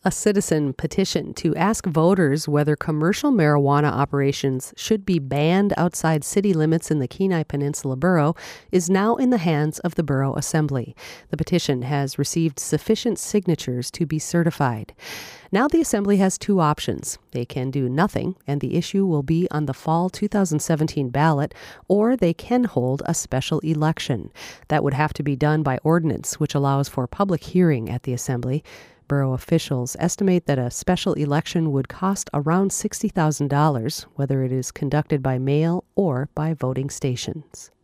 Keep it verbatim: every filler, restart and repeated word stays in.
A citizen petition to ask voters whether commercial marijuana operations should be banned outside city limits in the Kenai Peninsula Borough is now in the hands of the Borough Assembly. The petition has received sufficient signatures to be certified. Now the Assembly has two options. They can do nothing, and the issue will be on the fall two thousand seventeen ballot, or they can hold a special election. That would have to be done by ordinance, which allows for public hearing at the Assembly. Borough officials estimate that a special election would cost around sixty thousand dollars, whether it is conducted by mail or by voting stations.